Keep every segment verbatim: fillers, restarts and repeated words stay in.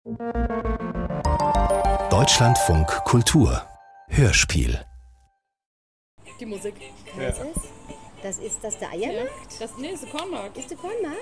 Deutschlandfunk Kultur Hörspiel. Die Musik. Ja. Das ist, das ist das der Eiermarkt? Ja, das, nee, das ist der Kornmarkt. Ist der Kornmarkt?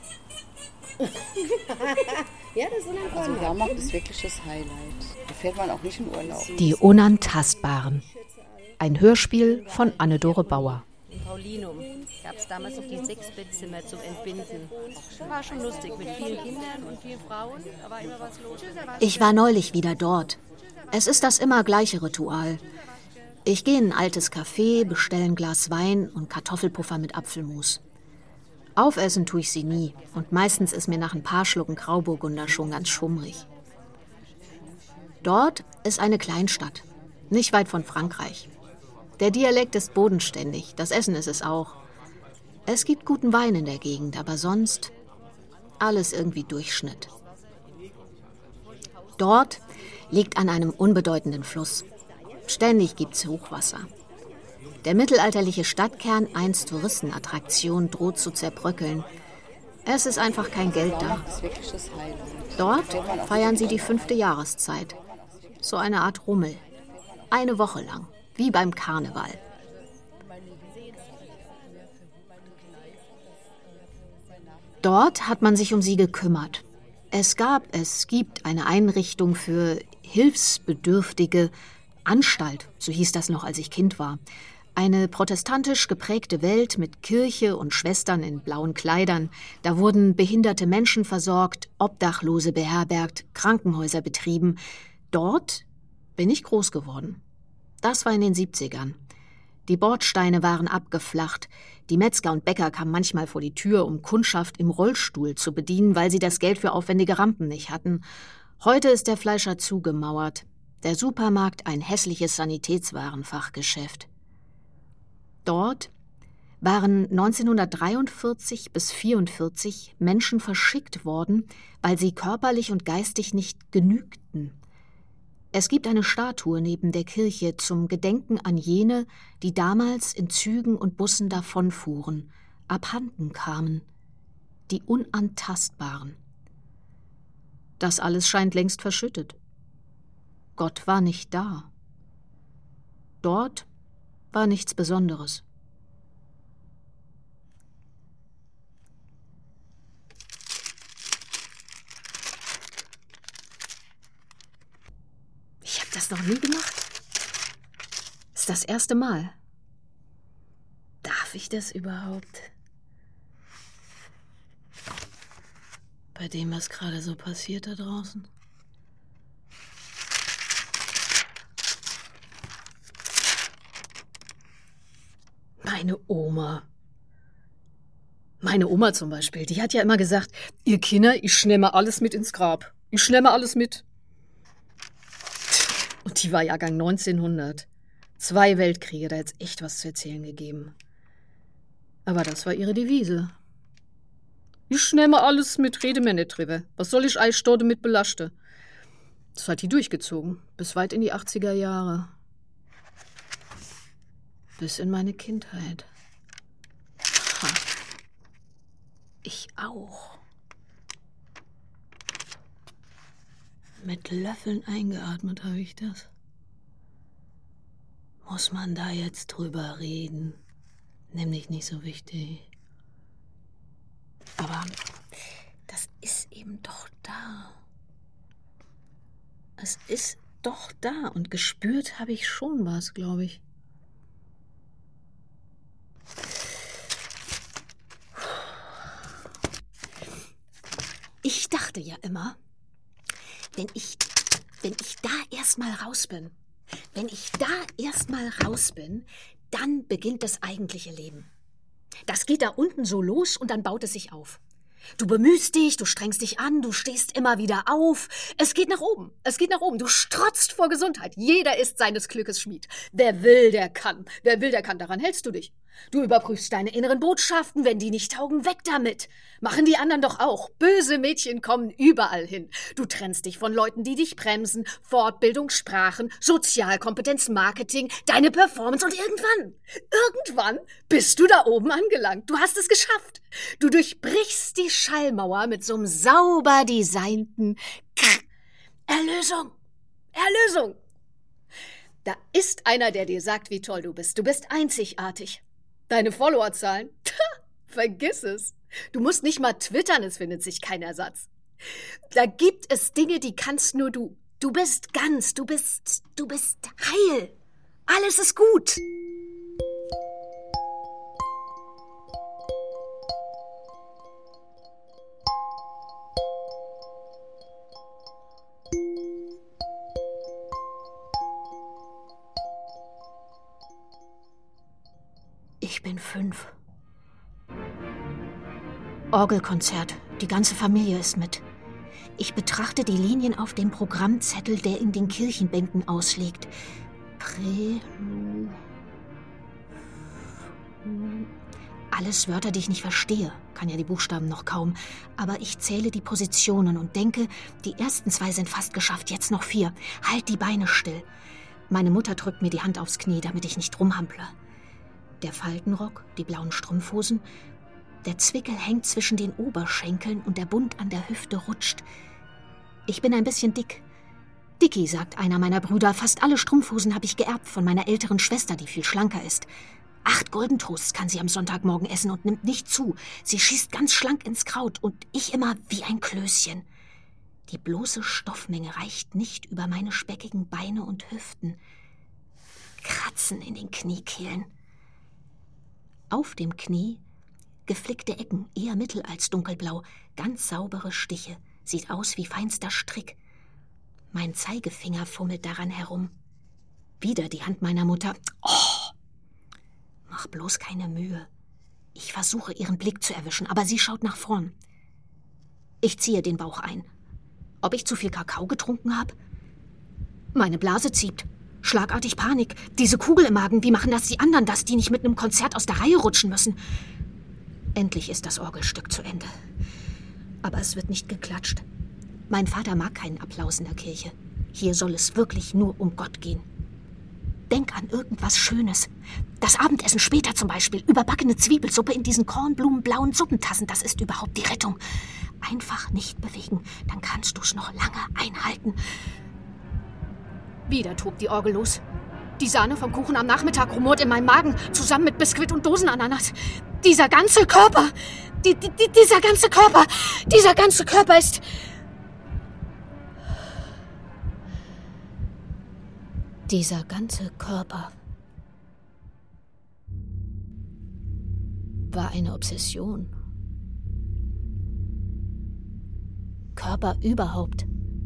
Ja, das ist ein Kornmarkt. Also Jahrmarkt ist wirklich das Highlight. Da fährt man auch nicht in Urlaub. Die Unantastbaren. Ein Hörspiel von Anne-Dore Bauer. Im Paulinum gab es damals noch die sechs Bettzimmer zum Entbinden. War schon lustig mit vielen Kindern und vielen Frauen, da war immer was los. Ich war neulich wieder dort. Es ist das immer gleiche Ritual. Ich gehe in ein altes Café, bestelle ein Glas Wein und Kartoffelpuffer mit Apfelmus. Aufessen tue ich sie nie und meistens ist mir nach ein paar Schlucken Grauburgunder schon ganz schummrig. Dort ist eine Kleinstadt, nicht weit von Frankreich. Der Dialekt ist bodenständig, das Essen ist es auch. Es gibt guten Wein in der Gegend, aber sonst alles irgendwie Durchschnitt. Dort liegt an einem unbedeutenden Fluss. Ständig gibt's Hochwasser. Der mittelalterliche Stadtkern, einst Touristenattraktion, droht zu zerbröckeln. Es ist einfach kein Geld da. Dort feiern sie die fünfte Jahreszeit. So eine Art Rummel. Eine Woche lang. Wie beim Karneval. Dort hat man sich um sie gekümmert. Es gab, es gibt eine Einrichtung für hilfsbedürftige Anstalt, so hieß das noch, als ich Kind war. Eine protestantisch geprägte Welt mit Kirche und Schwestern in blauen Kleidern. Da wurden behinderte Menschen versorgt, Obdachlose beherbergt, Krankenhäuser betrieben. Dort bin ich groß geworden. Das war in den siebzigern. Die Bordsteine waren abgeflacht. Die Metzger und Bäcker kamen manchmal vor die Tür, um Kundschaft im Rollstuhl zu bedienen, weil sie das Geld für aufwendige Rampen nicht hatten. Heute ist der Fleischer zugemauert. Der Supermarkt ein hässliches Sanitätswarenfachgeschäft. Dort waren neunzehnhundertdreiundvierzig bis vierundvierzig Menschen verschickt worden, weil sie körperlich und geistig nicht genügten. Es gibt eine Statue neben der Kirche zum Gedenken an jene, die damals in Zügen und Bussen davonfuhren, abhanden kamen, die Unantastbaren. Das alles scheint längst verschüttet. Gott war nicht da. Dort war nichts Besonderes. Ich habe das noch nie gemacht. Das ist das erste Mal. Darf ich das überhaupt? Bei dem, was gerade so passiert da draußen? Meine Oma. Meine Oma zum Beispiel, die hat ja immer gesagt, ihr Kinder, ich nehme alles mit ins Grab. Ich nehme alles mit. Und die war Jahrgang neunzehnhundert. Zwei Weltkriege, da hätte es echt was zu erzählen gegeben. Aber das war ihre Devise. Ich nehme alles mit, rede mir nicht drüber. Was soll ich Eistorte mit belasten? Das hat die durchgezogen, bis weit in die achtziger Jahre. Bis in meine Kindheit. Ha. Ich auch. Mit Löffeln eingeatmet habe ich das. Muss man da jetzt drüber reden? Nämlich nicht so wichtig. Aber das ist eben doch da. Es ist doch da und gespürt habe ich schon was, glaube ich. Ich dachte ja immer, wenn ich, wenn ich da erstmal raus bin, wenn ich da erstmal raus bin, dann beginnt das eigentliche Leben. Das geht da unten so los und dann baut es sich auf. Du bemühst dich, du strengst dich an, du stehst immer wieder auf. Es geht nach oben, es geht nach oben. Du strotzt vor Gesundheit. Jeder ist seines Glückes Schmied. Wer will, der kann. Wer will, der kann. Daran hältst du dich. Du überprüfst deine inneren Botschaften. Wenn die nicht taugen, weg damit. Machen die anderen doch auch. Böse Mädchen kommen überall hin. Du trennst dich von Leuten, die dich bremsen. Fortbildung, Sprachen, Sozialkompetenz, Marketing, deine Performance und irgendwann, irgendwann bist du da oben angelangt. Du hast es geschafft. Du durchbrichst die Schallmauer mit so einem sauber designten K Erlösung! Erlösung! Da ist einer, der dir sagt, wie toll du bist. Du bist einzigartig. Deine Followerzahlen? Vergiss es. Du musst nicht mal twittern, es findet sich kein Ersatz. Da gibt es Dinge, die kannst nur du. Du bist ganz, du bist, du bist heil. Alles ist gut. Ich bin fünf. Orgelkonzert. Die ganze Familie ist mit. Ich betrachte die Linien auf dem Programmzettel, der in den Kirchenbänken ausliegt. Prälu... Alles Wörter, die ich nicht verstehe. Kann ja die Buchstaben noch kaum. Aber ich zähle die Positionen und denke, die ersten zwei sind fast geschafft, jetzt noch vier. Halt die Beine still. Meine Mutter drückt mir die Hand aufs Knie, damit ich nicht rumhample. Der Faltenrock, die blauen Strumpfhosen, der Zwickel hängt zwischen den Oberschenkeln und der Bund an der Hüfte rutscht. Ich bin ein bisschen dick. Dicky, sagt einer meiner Brüder, fast alle Strumpfhosen habe ich geerbt von meiner älteren Schwester, die viel schlanker ist. Acht Golden Toasts kann sie am Sonntagmorgen essen und nimmt nicht zu. Sie schießt ganz schlank ins Kraut und ich immer wie ein Klößchen. Die bloße Stoffmenge reicht nicht über meine speckigen Beine und Hüften. Kratzen in den Kniekehlen. Auf dem Knie geflickte Ecken, eher mittel als dunkelblau, ganz saubere Stiche, sieht aus wie feinster Strick. Mein Zeigefinger fummelt daran herum. Wieder die Hand meiner Mutter. Oh! Mach bloß keine Mühe. Ich versuche, ihren Blick zu erwischen, aber sie schaut nach vorn. Ich ziehe den Bauch ein. Ob ich zu viel Kakao getrunken habe? Meine Blase zieht. Schlagartig Panik. Diese Kugel im Magen, wie machen das die anderen, dass die nicht mit einem Konzert aus der Reihe rutschen müssen? Endlich ist das Orgelstück zu Ende. Aber es wird nicht geklatscht. Mein Vater mag keinen Applaus in der Kirche. Hier soll es wirklich nur um Gott gehen. Denk an irgendwas Schönes. Das Abendessen später zum Beispiel. Überbackene Zwiebelsuppe in diesen kornblumenblauen Suppentassen. Das ist überhaupt die Rettung. Einfach nicht bewegen, dann kannst du's noch lange einhalten. Wieder tobt die Orgel los. Die Sahne vom Kuchen am Nachmittag rumort in meinem Magen, zusammen mit Biskuit und Dosenananas. Dieser ganze Körper, die, die, die, dieser ganze Körper, dieser ganze Körper ist... Dieser ganze Körper war eine Obsession. Körper überhaupt.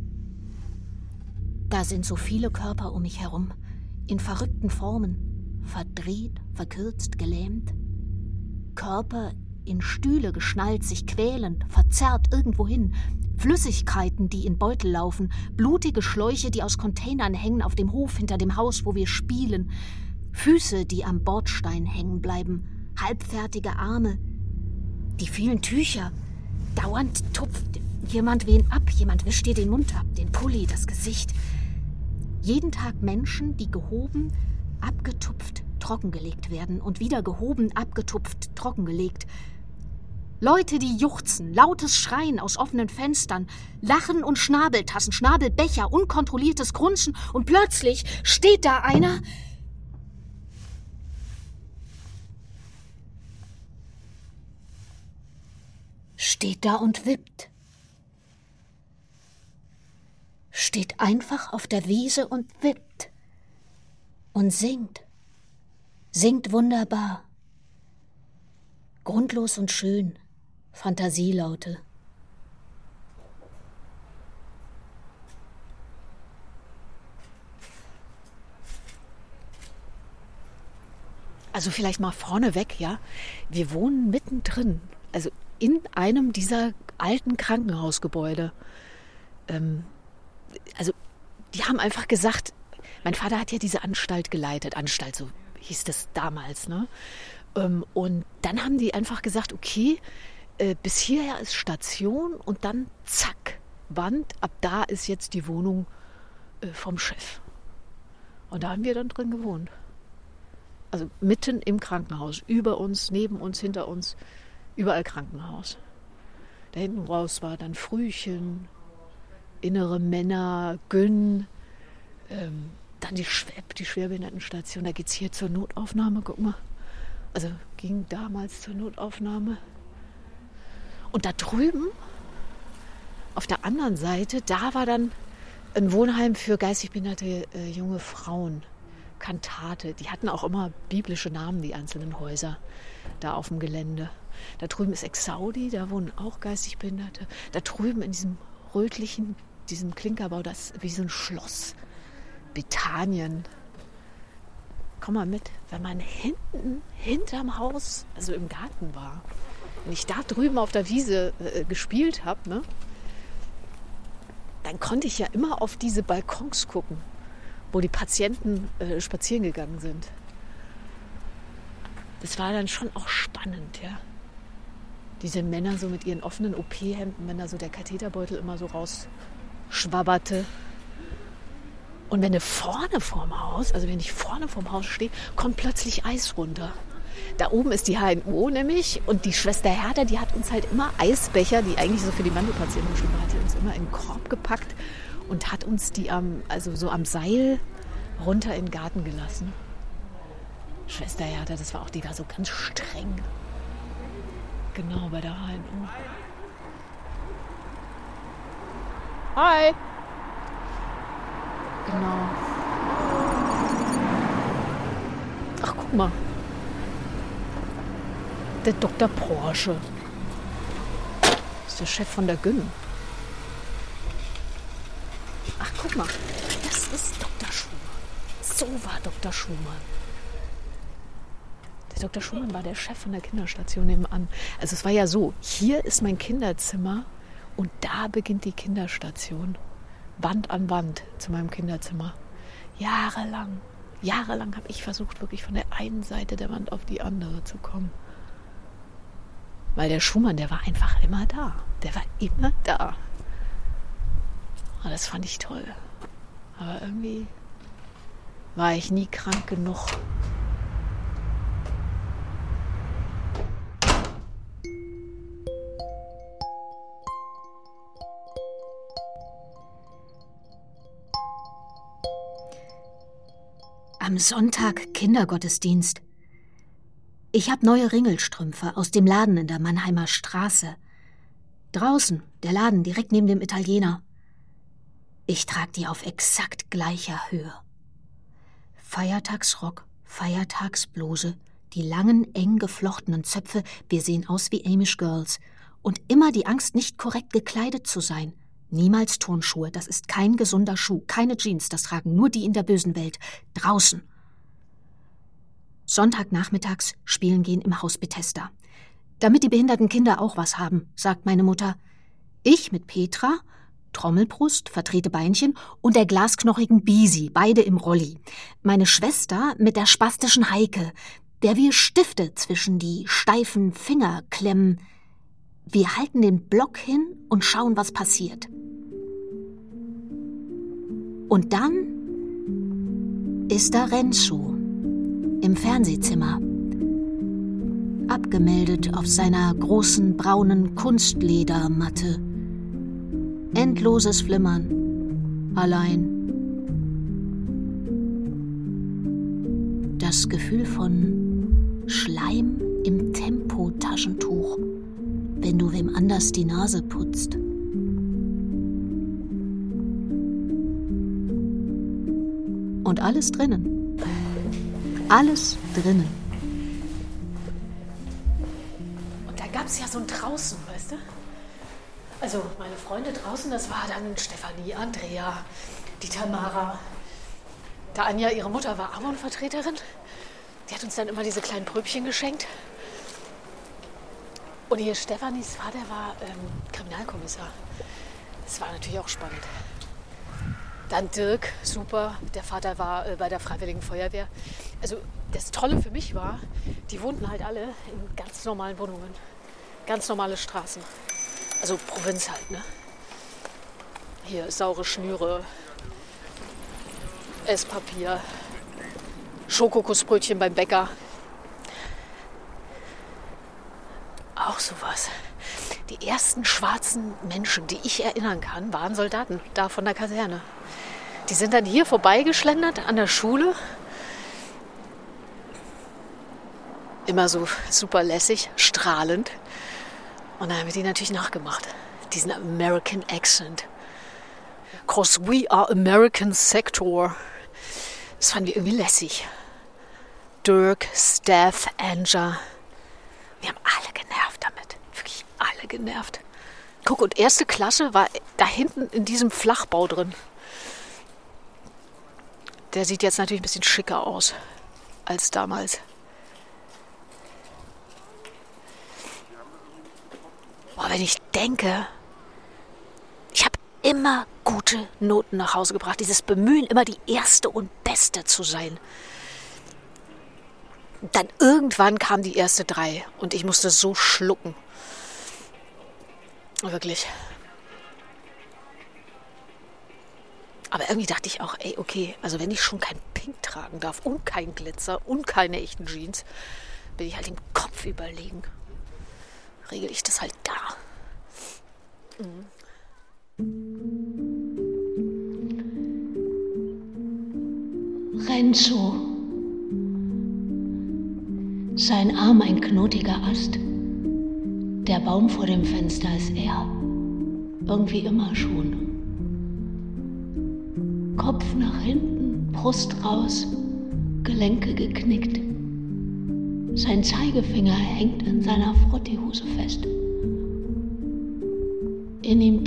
Da sind so viele Körper um mich herum, in verrückten Formen, verdreht, verkürzt, gelähmt. Körper in Stühle geschnallt, sich quälend, verzerrt irgendwohin. Flüssigkeiten, die in Beutel laufen, blutige Schläuche, die aus Containern hängen auf dem Hof hinter dem Haus, wo wir spielen. Füße, die am Bordstein hängen bleiben, halbfertige Arme. Die vielen Tücher. Dauernd tupft jemand wen ab, jemand wischt dir den Mund ab, den Pulli, das Gesicht. Jeden Tag Menschen, die gehoben, abgetupft, trockengelegt werden und wieder gehoben, abgetupft, trockengelegt. Leute, die juchzen, lautes Schreien aus offenen Fenstern, Lachen und Schnabeltassen, Schnabelbecher, unkontrolliertes Grunzen und plötzlich steht da einer... Steht da und wippt. Steht einfach auf der Wiese und wippt. Und singt. Singt wunderbar. Grundlos und schön. Fantasielaute. Also vielleicht mal vorneweg, ja. Wir wohnen mittendrin. Also in einem dieser alten Krankenhausgebäude. Ähm, also die haben einfach gesagt, mein Vater hat ja diese Anstalt geleitet, Anstalt, so hieß das damals, ne? Ähm, und dann haben die einfach gesagt, okay, äh, bis hierher ist Station und dann zack, Wand, ab da ist jetzt die Wohnung äh, vom Chef. Und da haben wir dann drin gewohnt. Also mitten im Krankenhaus, über uns, neben uns, hinter uns, überall Krankenhaus. Da hinten raus war dann Frühchen, Innere Männer, Gün, ähm, dann die Schweb, die Schwerbehindertenstation. Da geht es hier zur Notaufnahme, guck mal. Also ging damals zur Notaufnahme. Und da drüben, auf der anderen Seite, da war dann ein Wohnheim für geistig behinderte äh, junge Frauen. Kantate. Die hatten auch immer biblische Namen, die einzelnen Häuser da auf dem Gelände. Da drüben ist Exaudi, da wohnen auch geistig Behinderte. Da drüben in diesem rötlichen, diesem Klinkerbau, das ist wie so ein Schloss. Bethanien. Komm mal mit, wenn man hinten, hinterm Haus, also im Garten war, wenn ich da drüben auf der Wiese äh, gespielt habe, ne, dann konnte ich ja immer auf diese Balkons gucken, wo die Patienten äh, spazieren gegangen sind. Das war dann schon auch spannend, ja. Diese Männer so mit ihren offenen O P-Hemden, wenn da so der Katheterbeutel immer so rausschwabberte. Und wenn du vorne vorm Haus, also wenn ich vorne vorm Haus stehe, kommt plötzlich Eis runter. Da oben ist die H N O nämlich und die Schwester Hertha, die hat uns halt immer Eisbecher, die eigentlich so für die Mandelpatienten bestimmt war, hat die uns immer in den Korb gepackt und hat uns die am, also so am Seil runter in den Garten gelassen. Schwester Hertha, das war auch, die war so ganz streng. Genau, bei der H N O. Hi! Genau. Ach, guck mal. Der Doktor Porsche. Das ist der Chef von der Gün. Ach, guck mal. Das ist Doktor Schumann. So war Doktor Schumann. Der Doktor Schumann war der Chef von der Kinderstation nebenan. Also es war ja so, hier ist mein Kinderzimmer und da beginnt die Kinderstation. Wand an Wand zu meinem Kinderzimmer. Jahrelang, jahrelang habe ich versucht, wirklich von der einen Seite der Wand auf die andere zu kommen. Weil der Schumann, der war einfach immer da. Der war immer da. Und das fand ich toll. Aber irgendwie war ich nie krank genug. Am Sonntag Kindergottesdienst. Ich habe neue Ringelstrümpfe aus dem Laden in der Mannheimer Straße. Draußen, der Laden direkt neben dem Italiener. Ich trage die auf exakt gleicher Höhe. Feiertagsrock, Feiertagsbluse, die langen, eng geflochtenen Zöpfe, wir sehen aus wie Amish Girls. Und immer die Angst, nicht korrekt gekleidet zu sein. Niemals Turnschuhe, das ist kein gesunder Schuh, keine Jeans, das tragen nur die in der bösen Welt. Draußen. Sonntagnachmittags spielen gehen im Haus Bethesda. Damit die behinderten Kinder auch was haben, sagt meine Mutter. Ich mit Petra, Trommelbrust, verdrehte Beinchen und der glasknochigen Bisi, beide im Rolli. Meine Schwester mit der spastischen Heike, der wir Stifte zwischen die steifen Finger klemmen. Wir halten den Block hin und schauen, was passiert. Und dann ist da Renzo im Fernsehzimmer, abgemeldet auf seiner großen braunen Kunstledermatte. Endloses Flimmern, allein. Das Gefühl von Schleim im Tempotaschentuch, wenn du wem anders die Nase putzt. Und alles drinnen. Alles drinnen. Und da gab es ja so ein Draußen, weißt du? Also meine Freunde draußen, das war dann Stefanie, Andrea, die Tamara. Da Anja, ihre Mutter, war Avon-Vertreterin. Die hat uns dann immer diese kleinen Pröbchen geschenkt. Und hier Stefanis Vater war ähm, Kriminalkommissar. Das war natürlich auch spannend. Dann Dirk, super. Der Vater war äh, bei der Freiwilligen Feuerwehr. Also das Tolle für mich war, die wohnten halt alle in ganz normalen Wohnungen. Ganz normale Straßen. Also Provinz halt, ne? Hier saure Schnüre, Esspapier, Schokokussbrötchen beim Bäcker. Auch sowas. Die ersten schwarzen Menschen, die ich erinnern kann, waren Soldaten da von der Kaserne. Die sind dann hier vorbeigeschlendert an der Schule. Immer so super lässig, strahlend. Und dann haben wir die natürlich nachgemacht. Diesen American Accent. Cause we are American Sector. Das fanden wir irgendwie lässig. Dirk, Steph, Anja. Wir haben alle genervt damit. Wirklich alle genervt. Guck, und erste Klasse war da hinten in diesem Flachbau drin. Der sieht jetzt natürlich ein bisschen schicker aus als damals. Boah, wenn ich denke, ich habe immer gute Noten nach Hause gebracht. Dieses Bemühen, immer die Erste und Beste zu sein. Dann irgendwann kam die erste drei und ich musste so schlucken. Wirklich. Aber irgendwie dachte ich auch, ey, okay, also wenn ich schon kein Pink tragen darf und kein Glitzer und keine echten Jeans, bin ich halt im Kopf überlegen. Regel ich das halt da. Mhm. Renzo. Sein Arm ein knotiger Ast. Der Baum vor dem Fenster ist er. Irgendwie immer schon. Kopf nach hinten, Brust raus, Gelenke geknickt. Sein Zeigefinger hängt in seiner Frottihose fest. In ihm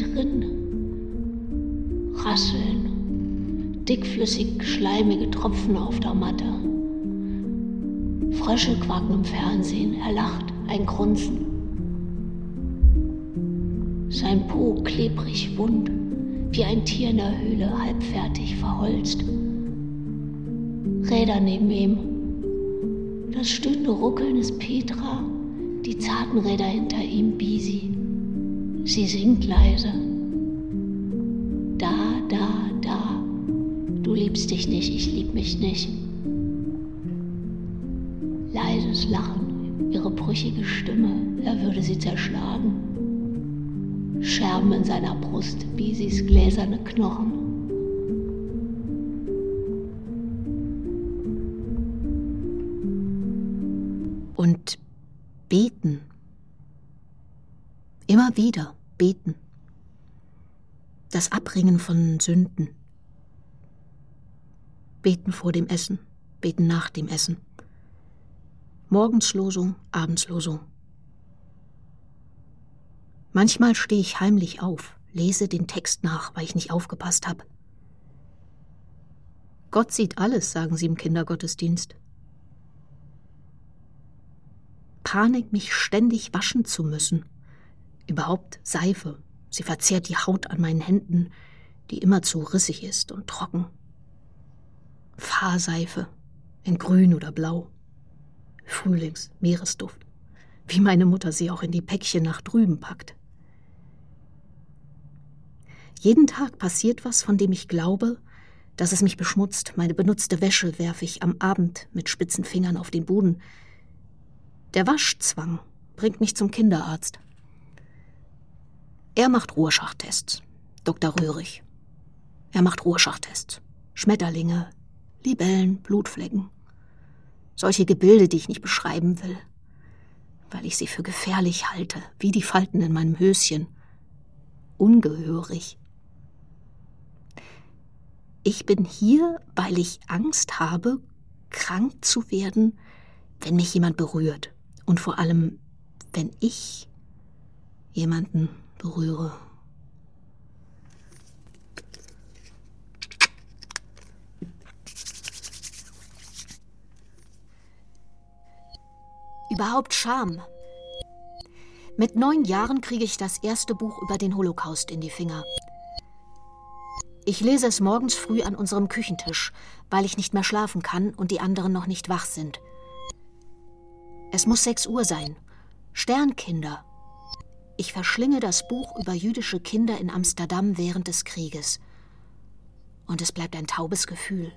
drin rasseln, dickflüssig schleimige Tropfen auf der Matte. Frösche quaken im Fernsehen, er lacht, ein Grunzen. Sein Po klebrig wund, wie ein Tier in der Höhle, halbfertig verholzt. Räder neben ihm. Das stöhnende Ruckeln ist Petra, die zarten Räder hinter ihm Bisi. Sie singt leise. Da, da, da. Du liebst dich nicht, ich lieb mich nicht. Leises Lachen, ihre brüchige Stimme, er würde sie zerschlagen. Scherben in seiner Brust, Bisis gläserne Knochen. Und beten. Immer wieder beten. Das Abbringen von Sünden. Beten vor dem Essen, beten nach dem Essen. Morgenslosung, Abendslosung. Manchmal stehe ich heimlich auf, lese den Text nach, weil ich nicht aufgepasst habe. Gott sieht alles, sagen sie im Kindergottesdienst. Panik, mich ständig waschen zu müssen. Überhaupt Seife. Sie verzehrt die Haut an meinen Händen, die immerzu rissig ist und trocken. Fahrseife, in grün oder blau. Frühlings-, Meeresduft. Wie meine Mutter sie auch in die Päckchen nach drüben packt. Jeden Tag passiert was, von dem ich glaube, dass es mich beschmutzt. Meine benutzte Wäsche werfe ich am Abend mit spitzen Fingern auf den Boden. Der Waschzwang bringt mich zum Kinderarzt. Er macht Rorschach-Tests, Doktor Röhrig. Er macht Rorschach-Tests. Schmetterlinge, Libellen, Blutflecken. Solche Gebilde, die ich nicht beschreiben will, weil ich sie für gefährlich halte, wie die Falten in meinem Höschen. Ungehörig. Ich bin hier, weil ich Angst habe, krank zu werden, wenn mich jemand berührt. Und vor allem, wenn ich jemanden berühre. Überhaupt Scham. Mit neun Jahren kriege ich das erste Buch über den Holocaust in die Finger. Ich lese es morgens früh an unserem Küchentisch, weil ich nicht mehr schlafen kann und die anderen noch nicht wach sind. Es muss sechs Uhr sein. Sternkinder. Ich verschlinge das Buch über jüdische Kinder in Amsterdam während des Krieges. Und es bleibt ein taubes Gefühl.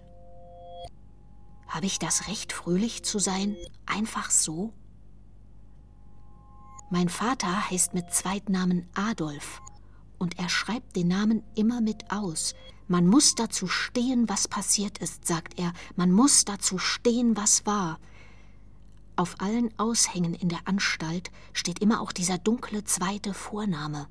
Habe ich das Recht, fröhlich zu sein? Einfach so? Mein Vater heißt mit Zweitnamen Adolf und er schreibt den Namen immer mit aus. Man muss dazu stehen, was passiert ist, sagt er. Man muss dazu stehen, was war. Auf allen Aushängen in der Anstalt steht immer auch dieser dunkle zweite Vorname.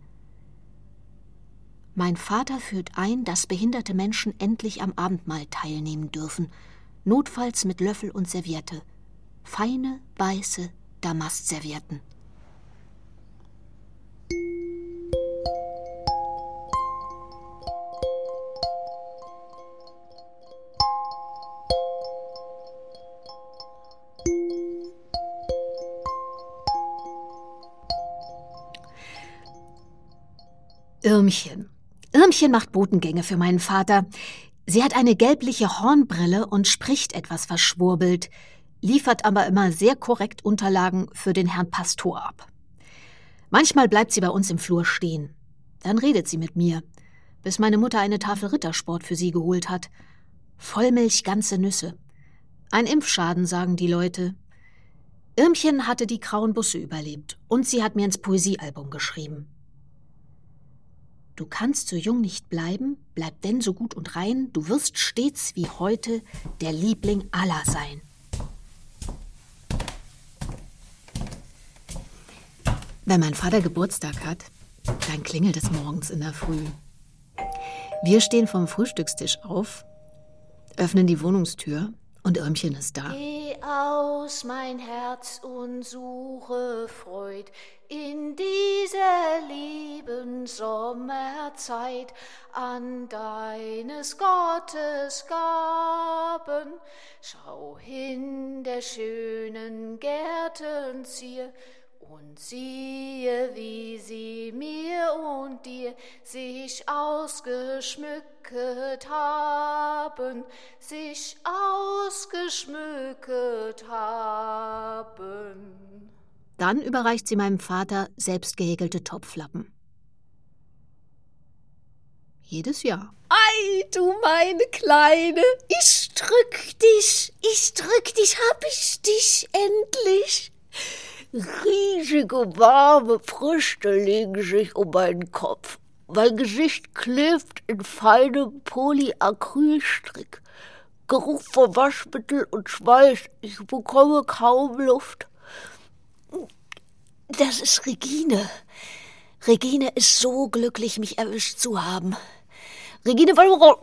Mein Vater führt ein, dass behinderte Menschen endlich am Abendmahl teilnehmen dürfen, notfalls mit Löffel und Serviette. Feine, weiße Damastservietten. Irmchen. Irmchen macht Botengänge für meinen Vater. Sie hat eine gelbliche Hornbrille und spricht etwas verschwurbelt, liefert aber immer sehr korrekt Unterlagen für den Herrn Pastor ab. Manchmal bleibt sie bei uns im Flur stehen. Dann redet sie mit mir, bis meine Mutter eine Tafel Rittersport für sie geholt hat. Vollmilch, ganze Nüsse. Ein Impfschaden, sagen die Leute. Irmchen hatte die grauen Busse überlebt und sie hat mir ins Poesiealbum geschrieben. Du kannst so jung nicht bleiben, bleib denn so gut und rein, du wirst stets wie heute der Liebling aller sein. Wenn mein Vater Geburtstag hat, dann klingelt es morgens in der Früh. Wir stehen vom Frühstückstisch auf, öffnen die Wohnungstür und Irmchen ist da. Geh aus, mein Herz, und suche Freud in dieser lieben Sommerzeit an deines Gottes Gaben. Schau hin der schönen Gärten zier und siehe, wie sie mir und dir sich ausgeschmücket haben, sich ausgeschmücket haben. Dann überreicht sie meinem Vater selbst gehäkelte Topflappen. Jedes Jahr. Ei, du meine Kleine, ich drück dich, ich drück dich, hab ich dich endlich. Riesige, warme Früchte legen sich um meinen Kopf. Mein Gesicht klebt in feinem Polyacrylstrick. Geruch von Waschmittel und Schweiß. Ich bekomme kaum Luft. Das ist Regine. Regine ist so glücklich, mich erwischt zu haben. Regine,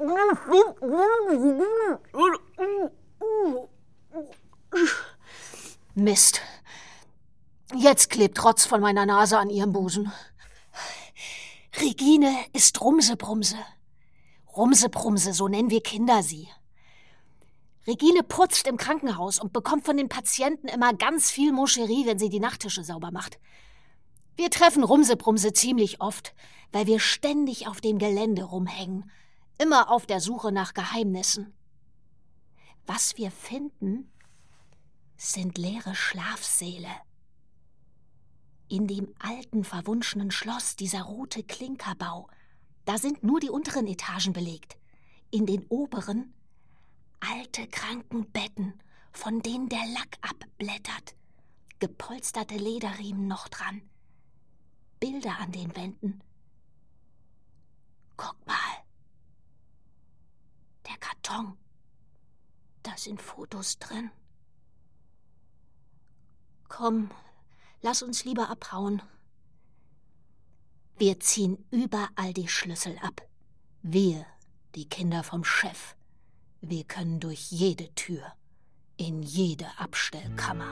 Mist. Jetzt klebt Rotz von meiner Nase an ihrem Busen. Regine ist Rumsebrumse. Rumsebrumse, so nennen wir Kinder sie. Regine putzt im Krankenhaus und bekommt von den Patienten immer ganz viel Moscherie, wenn sie die Nachttische sauber macht. Wir treffen Rumsebrumse ziemlich oft, weil wir ständig auf dem Gelände rumhängen, immer auf der Suche nach Geheimnissen. Was wir finden, sind leere Schlafsäle. In dem alten, verwunschenen Schloss, dieser rote Klinkerbau, da sind nur die unteren Etagen belegt. In den oberen alte Krankenbetten, von denen der Lack abblättert, gepolsterte Lederriemen noch dran, Bilder an den Wänden. Guck mal, der Karton, da sind Fotos drin. Komm, lass uns lieber abhauen. Wir ziehen überall die Schlüssel ab. Wir, die Kinder vom Chef. Wir können durch jede Tür, in jede Abstellkammer.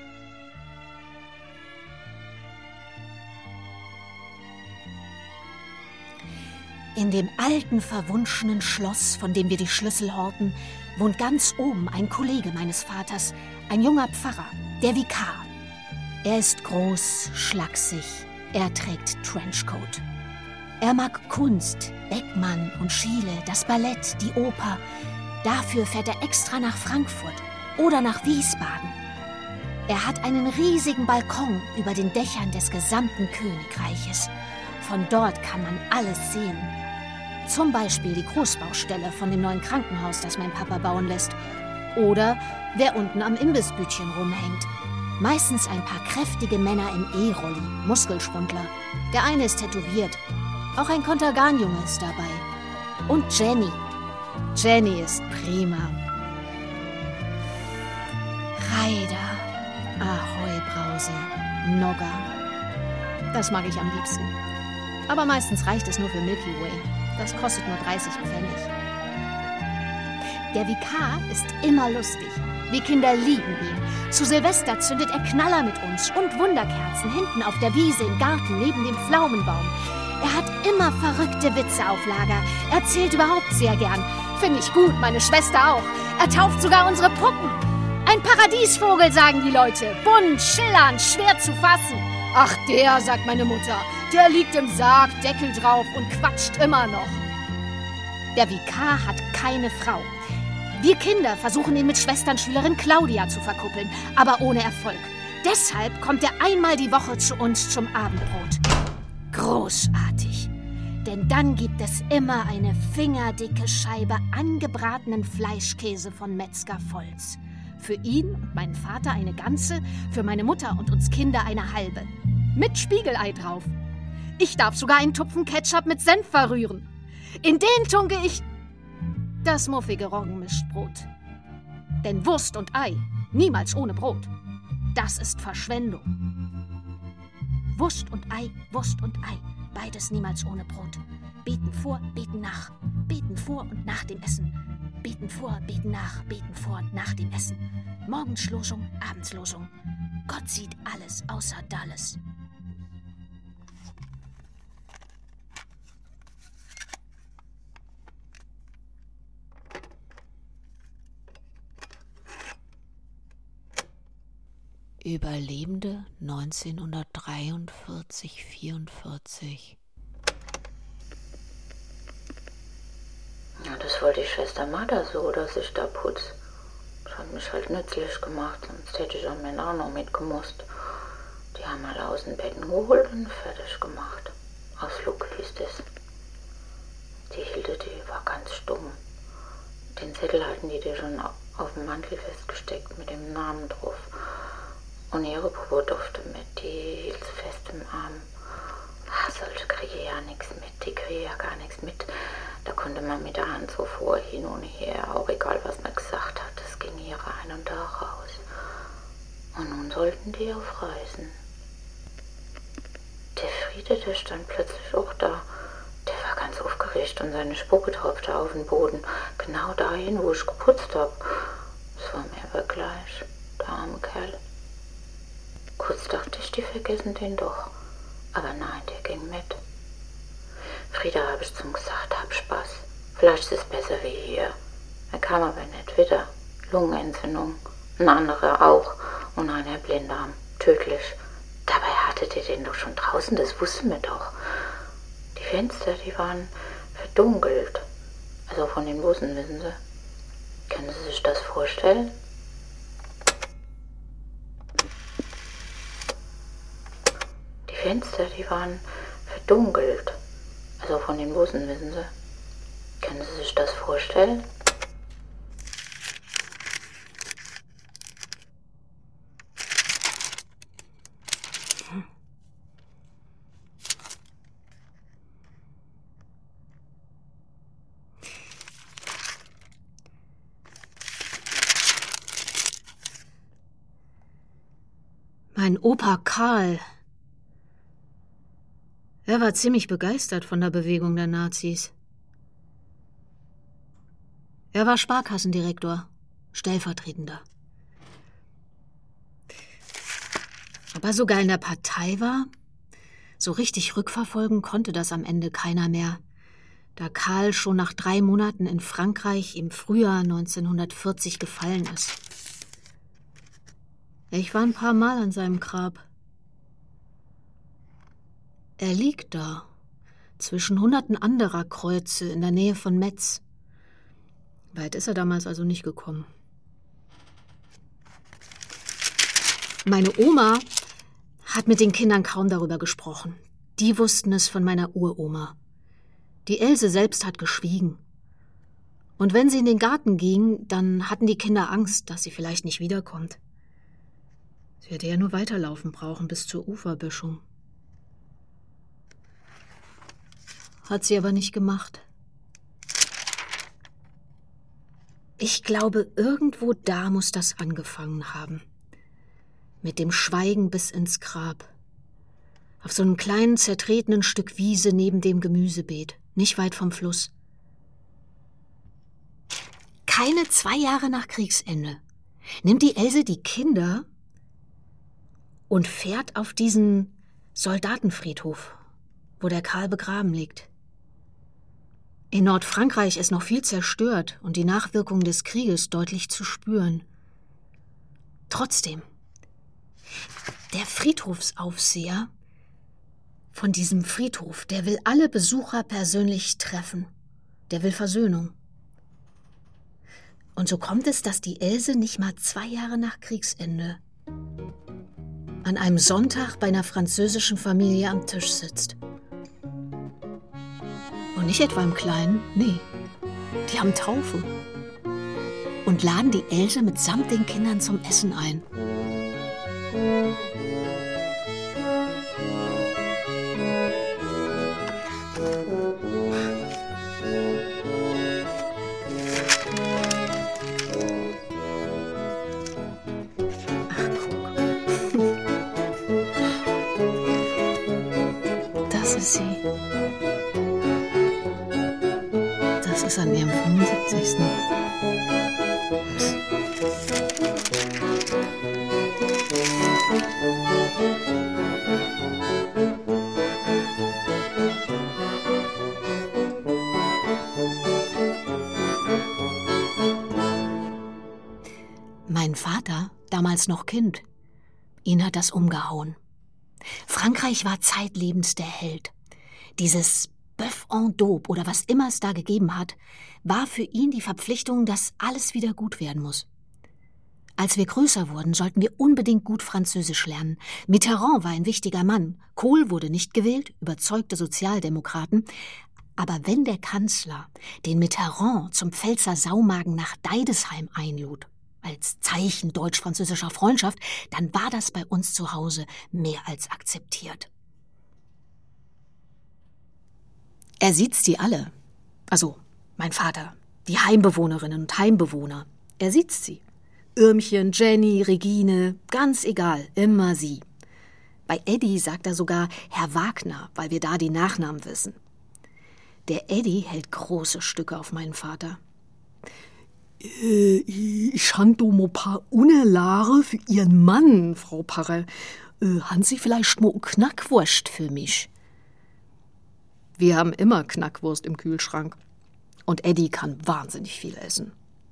In dem alten, verwunschenen Schloss, von dem wir die Schlüssel horten, wohnt ganz oben ein Kollege meines Vaters, ein junger Pfarrer, der Vikar. Er ist groß, schlaksig, er trägt Trenchcoat. Er mag Kunst, Beckmann und Schiele, das Ballett, die Oper. Dafür fährt er extra nach Frankfurt oder nach Wiesbaden. Er hat einen riesigen Balkon über den Dächern des gesamten Königreiches. Von dort kann man alles sehen. Zum Beispiel die Großbaustelle von dem neuen Krankenhaus, das mein Papa bauen lässt. Oder wer unten am Imbissbütchen rumhängt. Meistens ein paar kräftige Männer im E-Rolli, Muskelspundler. Der eine ist tätowiert. Auch ein Kontergan-Junge ist dabei. Und Jenny. Jenny ist prima. Reider, Ahoi Brause, Nogga. Das mag ich am liebsten. Aber meistens reicht es nur für Milky Way. Das kostet nur dreißig Pfennig. Der Vikar ist immer lustig. Wir Kinder lieben ihn. Zu Silvester zündet er Knaller mit uns und Wunderkerzen hinten auf der Wiese im Garten neben dem Pflaumenbaum. Er hat immer verrückte Witze auf Lager. Er erzählt überhaupt sehr gern. Finde ich gut, meine Schwester auch. Er tauft sogar unsere Puppen. Ein Paradiesvogel, sagen die Leute. Bunt, schillernd, schwer zu fassen. Ach, der, sagt meine Mutter. Der liegt im Sarg, Deckel drauf und quatscht immer noch. Der Vikar hat keine Frau. Wir Kinder versuchen ihn mit Schwesternschülerin Claudia zu verkuppeln, aber ohne Erfolg. Deshalb kommt er einmal die Woche zu uns zum Abendbrot. Großartig. Denn dann gibt es immer eine fingerdicke Scheibe angebratenen Fleischkäse von Metzger Volz. Für ihn und meinen Vater eine ganze, für meine Mutter und uns Kinder eine halbe. Mit Spiegelei drauf. Ich darf sogar einen Tupfen Ketchup mit Senf verrühren. In den tunke ich das muffige Roggenmischbrot. Denn Wurst und Ei, niemals ohne Brot. Das ist Verschwendung. Wurst und Ei, Wurst und Ei, beides niemals ohne Brot. Beten vor, beten nach, beten vor und nach dem Essen. Beten vor, beten nach, beten vor und nach dem Essen. Morgenslosung, Abendslosung. Gott sieht alles außer Dalles. Überlebende neunzehnhundertdreiundvierzig vierundvierzig. Ja, das wollte die Schwester Martha so, dass ich da putz. Das hat mich halt nützlich gemacht, sonst hätte ich am Ende auch noch mitgemusst. Die haben alle aus den Betten geholt und fertig gemacht. Ausflug hieß das. Die Hilde, die war ganz stumm. Den Zettel hatten die dir schon auf dem Mantel festgesteckt mit dem Namen drauf. Und ihre Puppe durfte mit, die hielt sie fest im Arm. Ach, solche kriege ja nichts mit, die kriege ja gar nichts mit. Da konnte man mit der Hand so vor, hin und her, auch egal was man gesagt hat, das ging hier rein und da raus. Und nun sollten die auf Reisen. Der Friede, der stand plötzlich auch da. Der war ganz aufgeregt und seine Spucke tropfte auf den Boden, genau dahin, wo ich geputzt habe. Das war mir aber gleich, der arme Kerl. Kurz dachte ich, die vergessen den doch. Aber nein, der ging mit. Frieda, habe ich zum gesagt, hab Spaß. Vielleicht ist es besser wie hier. Er kam aber nicht wieder. Lungenentzündung. Ein anderer auch. Und einer Blinddarm. Tödlich. Dabei hattet ihr den doch schon draußen, das wussten wir doch. Die Fenster, die waren verdunkelt. Also von den Bussen, wissen Sie. Können Sie sich das vorstellen? Die Fenster, die waren verdunkelt. Also von den Bussen, wissen Sie. Können Sie sich das vorstellen? Mein Opa Karl. Er war ziemlich begeistert von der Bewegung der Nazis. Er war Sparkassendirektor, Stellvertretender. Ob er sogar in der Partei war? So richtig rückverfolgen konnte das am Ende keiner mehr, da Karl schon nach drei Monaten in Frankreich im Frühjahr neunzehnhundertvierzig gefallen ist. Ich war ein paar Mal an seinem Grab. Er liegt da, zwischen hunderten anderer Kreuze in der Nähe von Metz. Weit ist er damals also nicht gekommen. Meine Oma hat mit den Kindern kaum darüber gesprochen. Die wussten es von meiner Uroma. Die Else selbst hat geschwiegen. Und wenn sie in den Garten ging, dann hatten die Kinder Angst, dass sie vielleicht nicht wiederkommt. Sie hätte ja nur weiterlaufen brauchen bis zur Uferböschung. Hat sie aber nicht gemacht. Ich glaube, irgendwo da muss das angefangen haben. Mit dem Schweigen bis ins Grab. Auf so einem kleinen, zertretenen Stück Wiese neben dem Gemüsebeet, nicht weit vom Fluss. Keine zwei Jahre nach Kriegsende nimmt die Else die Kinder und fährt auf diesen Soldatenfriedhof, wo der Karl begraben liegt. In Nordfrankreich ist noch viel zerstört und die Nachwirkungen des Krieges deutlich zu spüren. Trotzdem, der Friedhofsaufseher von diesem Friedhof, der will alle Besucher persönlich treffen. Der will Versöhnung. Und so kommt es, dass die Else nicht mal zwei Jahre nach Kriegsende an einem Sonntag bei einer französischen Familie am Tisch sitzt. Und nicht etwa im Kleinen, nee, die haben Taufe und laden die Else mitsamt den Kindern zum Essen ein. Ach, guck. Das ist sie. Das ist an ihrem fünfundsiebzigsten Mein Vater, damals noch Kind, ihn hat das umgehauen. Frankreich war zeitlebens der Held. Dieses Bœuf en daube oder was immer es da gegeben hat, war für ihn die Verpflichtung, dass alles wieder gut werden muss. Als wir größer wurden, sollten wir unbedingt gut Französisch lernen. Mitterrand war ein wichtiger Mann. Kohl wurde nicht gewählt, überzeugte Sozialdemokraten. Aber wenn der Kanzler den Mitterrand zum Pfälzer Saumagen nach Deidesheim einlud, als Zeichen deutsch-französischer Freundschaft, dann war das bei uns zu Hause mehr als akzeptiert. Er sieht sie alle. Also, mein Vater, die Heimbewohnerinnen und Heimbewohner. Er sieht sie. Irmchen, Jenny, Regine, ganz egal, immer sie. Bei Eddie sagt er sogar Herr Wagner, weil wir da die Nachnamen wissen. Der Eddie hält große Stücke auf meinen Vater. Äh, ich han do mo paar Unerlare für Ihren Mann, Frau Parre. Äh, han Sie vielleicht mo Knackwurst für mich? Wir haben immer Knackwurst im Kühlschrank. Und Eddie kann wahnsinnig viel essen.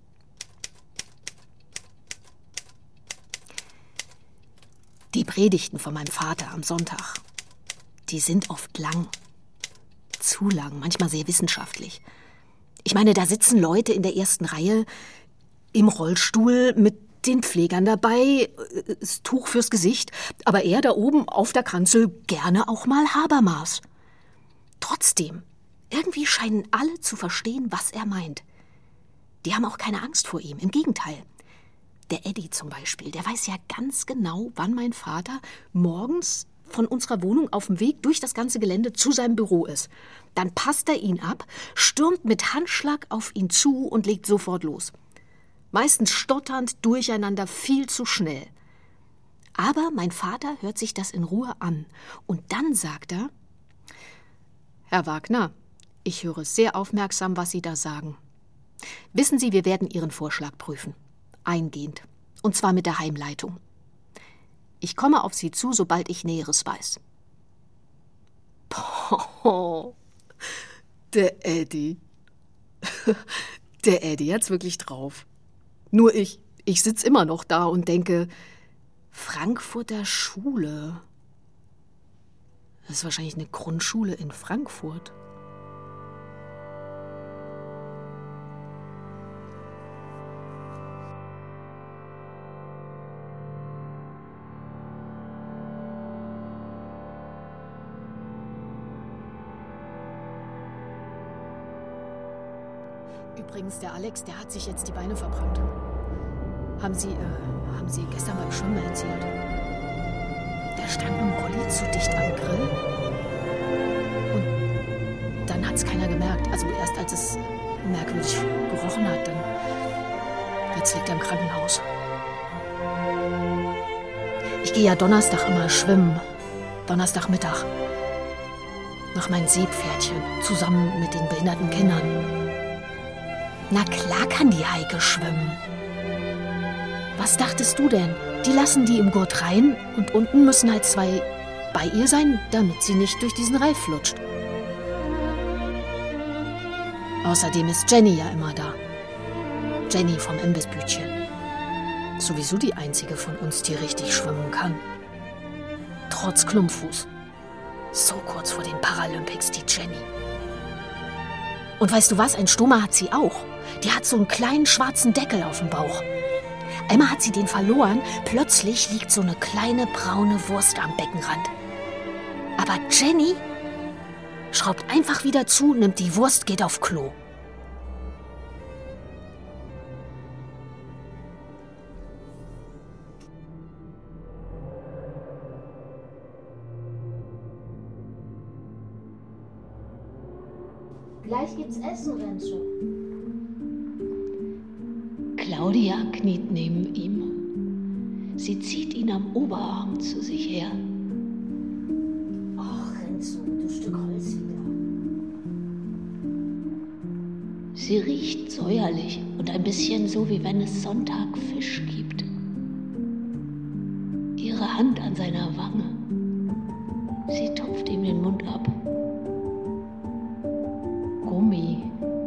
Die Predigten von meinem Vater am Sonntag, die sind oft lang. Zu lang, manchmal sehr wissenschaftlich. Ich meine, da sitzen Leute in der ersten Reihe im Rollstuhl mit den Pflegern dabei, das Tuch fürs Gesicht, aber er da oben auf der Kanzel gerne auch mal Habermas. Trotzdem, irgendwie scheinen alle zu verstehen, was er meint. Die haben auch keine Angst vor ihm, im Gegenteil. Der Eddie zum Beispiel, der weiß ja ganz genau, wann mein Vater morgens von unserer Wohnung auf dem Weg durch das ganze Gelände zu seinem Büro ist. Dann passt er ihn ab, stürmt mit Handschlag auf ihn zu und legt sofort los. Meistens stotternd, durcheinander, viel zu schnell. Aber mein Vater hört sich das in Ruhe an. Und dann sagt er: Herr Wagner, ich höre sehr aufmerksam, was Sie da sagen. Wissen Sie, wir werden Ihren Vorschlag prüfen. Eingehend. Und zwar mit der Heimleitung. Ich komme auf Sie zu, sobald ich Näheres weiß. Poh, der Eddie. Der Eddie hat's wirklich drauf. Nur ich, ich sitz immer noch da und denke, Frankfurter Schule. Das ist wahrscheinlich eine Grundschule in Frankfurt. Übrigens, der Alex, der hat sich jetzt die Beine verbrannt. Haben Sie, äh, haben Sie gestern beim Schwimmen erzählt? stand mit dem Rolli zu dicht am Grill. Und dann hat es keiner gemerkt. Also erst als es merkwürdig gerochen hat, dann jetzt liegt er im Krankenhaus. Ich gehe ja Donnerstag immer schwimmen. Donnerstagmittag. Nach meinen Seepferdchen. Zusammen mit den behinderten Kindern. Na klar kann die Heike schwimmen. Was dachtest du denn? Die lassen die im Gurt rein und unten müssen halt zwei bei ihr sein, damit sie nicht durch diesen Reif flutscht. Außerdem ist Jenny ja immer da. Jenny vom Imbissbütchen. Sowieso die einzige von uns, die richtig schwimmen kann. Trotz Klumpfuß. So kurz vor den Paralympics, die Jenny. Und weißt du was, ein Stummer hat sie auch. Die hat so einen kleinen schwarzen Deckel auf dem Bauch. Einmal hat sie den verloren, plötzlich liegt so eine kleine braune Wurst am Beckenrand. Aber Jenny schraubt einfach wieder zu, nimmt die Wurst, geht auf Klo. Gleich gibt's Essen, Renzo. Claudia kniet neben ihm. Sie zieht ihn am Oberarm zu sich her. Ach, Renzo, du Stück Holz wieder. Sie riecht säuerlich und ein bisschen so, wie wenn es Sonntag Fisch gibt. Ihre Hand an seiner Wange. Sie tupft ihm den Mund ab. Gummi.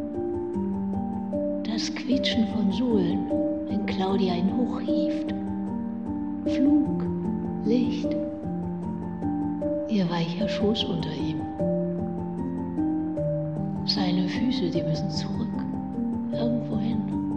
Das Quietschen von Sohlen, wenn Claudia ihn hochhieft. Flug, Licht. Ihr weicher Schoß unter ihm. Seine Füße, die müssen zurück. Irgendwo hin.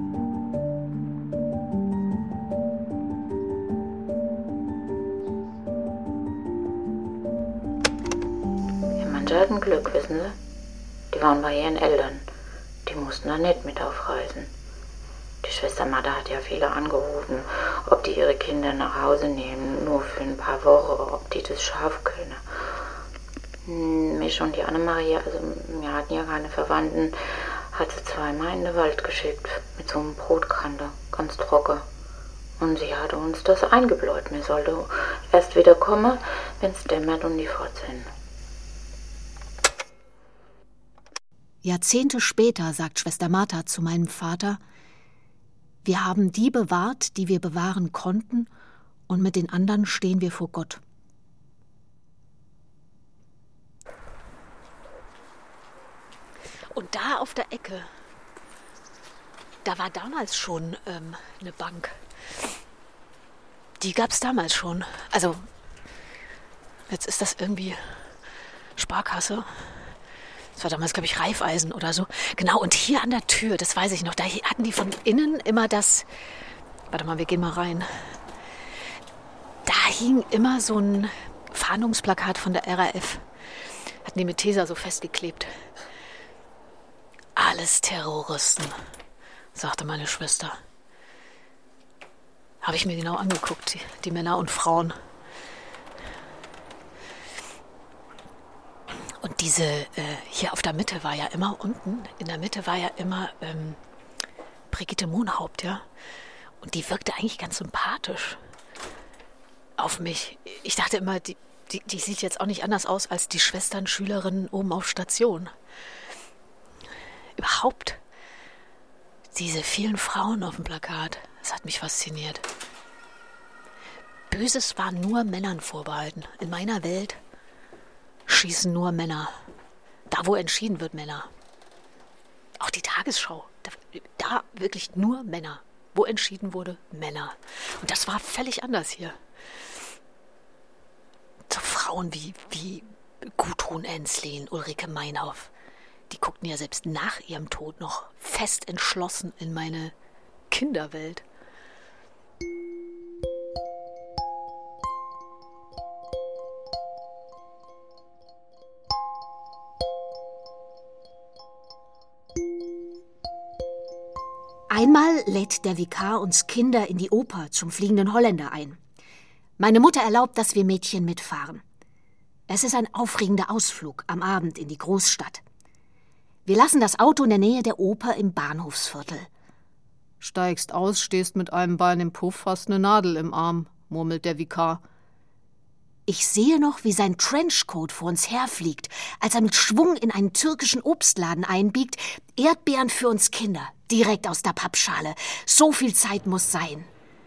Ja, manche hatten Glück, wissen Sie. Die waren bei ihren Eltern. Die mussten da nicht mit aufreisen. Die Schwester Martha hat ja viele angerufen, ob die ihre Kinder nach Hause nehmen, nur für ein paar Wochen, ob die das schaffen können. Mich und die Annemarie, also wir hatten ja keine Verwandten, hat sie zweimal in den Wald geschickt, mit so einem Brotkante, ganz trocken. Und sie hatte uns das eingebläut, mir sollte erst wieder kommen, wenn es dämmert und die fort sind. Jahrzehnte später sagt Schwester Martha zu meinem Vater: Wir haben die bewahrt, die wir bewahren konnten, und mit den anderen stehen wir vor Gott. Und da auf der Ecke, da war damals schon ähm, eine Bank. Die gab es damals schon. Also, jetzt ist das irgendwie Sparkasse. Das war damals, glaube ich, Raiffeisen oder so. Genau, und hier an der Tür, das weiß ich noch, da hatten die von innen immer das... Warte mal, wir gehen mal rein. Da hing immer so ein Fahndungsplakat von der R A F. Hatten die mit Tesa so festgeklebt. Alles Terroristen, sagte meine Schwester. Habe ich mir genau angeguckt, die, die Männer und Frauen. Und diese, äh, hier auf der Mitte war ja immer unten, in der Mitte war ja immer ähm, Brigitte Mohnhaupt, ja. Und die wirkte eigentlich ganz sympathisch auf mich. Ich dachte immer, die, die, die sieht jetzt auch nicht anders aus als die Schwestern, Schülerinnen oben auf Station. Überhaupt. Diese vielen Frauen auf dem Plakat, das hat mich fasziniert. Böses war nur Männern vorbehalten. In meiner Welt schießen nur Männer. Da, wo entschieden wird, Männer. Auch die Tagesschau. Da, da wirklich nur Männer. Wo entschieden wurde, Männer. Und das war völlig anders hier. So Frauen wie, wie Gudrun Ensslin, Ulrike Meinhof. Die guckten ja selbst nach ihrem Tod noch fest entschlossen in meine Kinderwelt. Einmal lädt der Vikar uns Kinder in die Oper zum Fliegenden Holländer ein. Meine Mutter erlaubt, dass wir Mädchen mitfahren. Es ist ein aufregender Ausflug am Abend in die Großstadt. Wir lassen das Auto in der Nähe der Oper im Bahnhofsviertel. Steigst aus, stehst mit einem Bein im Puff, hast eine Nadel im Arm, murmelt der Vikar. Ich sehe noch, wie sein Trenchcoat vor uns herfliegt, als er mit Schwung in einen türkischen Obstladen einbiegt. Erdbeeren für uns Kinder, direkt aus der Pappschale. So viel Zeit muss sein.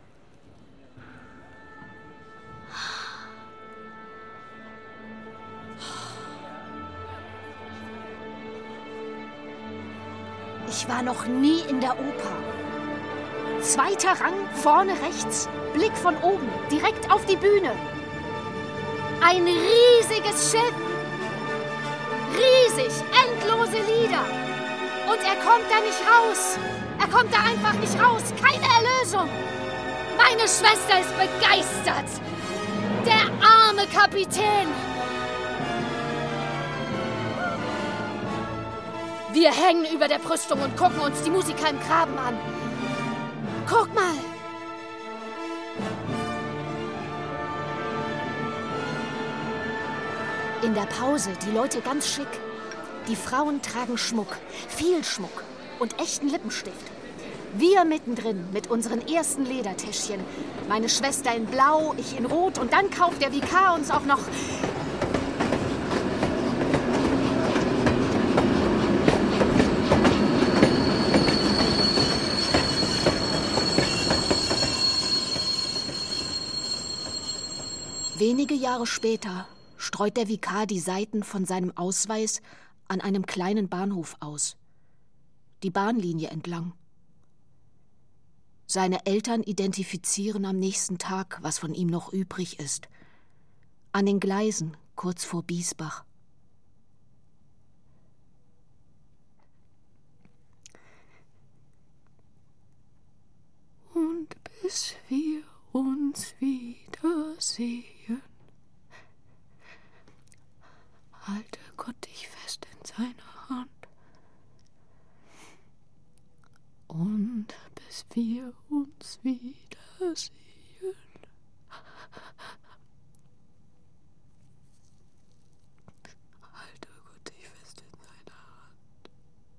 Ich war noch nie in der Oper. Zweiter Rang, vorne rechts, Blick von oben, direkt auf die Bühne. Ein riesiges Schiff. Riesig, endlose Lieder. Und er kommt da nicht raus. Er kommt da einfach nicht raus. Keine Erlösung. Meine Schwester ist begeistert. Der arme Kapitän. Wir hängen über der Brüstung und gucken uns die Musiker im Graben an. Guck mal. In der Pause die Leute ganz schick. Die Frauen tragen Schmuck, viel Schmuck und echten Lippenstift. Wir mittendrin mit unseren ersten Ledertäschchen. Meine Schwester in Blau, ich in Rot und dann kauft der Vikar uns auch noch... Wenige Jahre später streut der Vikar die Seiten von seinem Ausweis an einem kleinen Bahnhof aus. Die Bahnlinie entlang. Seine Eltern identifizieren am nächsten Tag, was von ihm noch übrig ist. An den Gleisen, kurz vor Biesbach. Und bis wir uns wiedersehen, halte Gott dich fest in seiner Hand. Und bis wir uns wiedersehen, halte Gott dich fest in seiner Hand.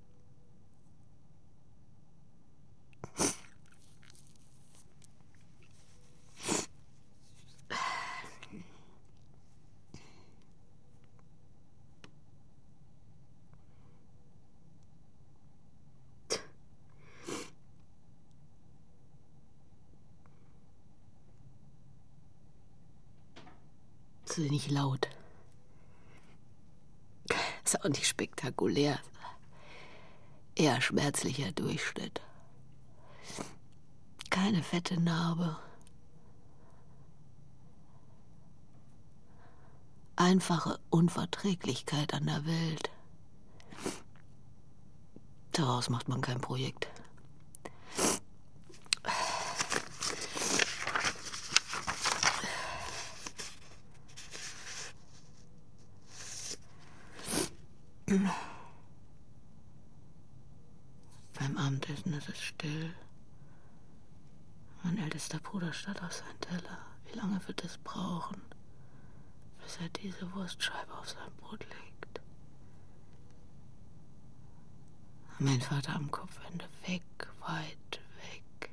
Ist nicht laut. Ist auch nicht spektakulär. Eher schmerzlicher Durchschnitt. Keine fette Narbe. Einfache Unverträglichkeit an der Welt. Daraus macht man kein Projekt. Beim Abendessen ist es still. Mein ältester Bruder starrt auf seinen Teller. Wie lange wird es brauchen, bis er diese Wurstscheibe auf sein Brot legt? Mein Vater am Kopfende, weg, weit weg.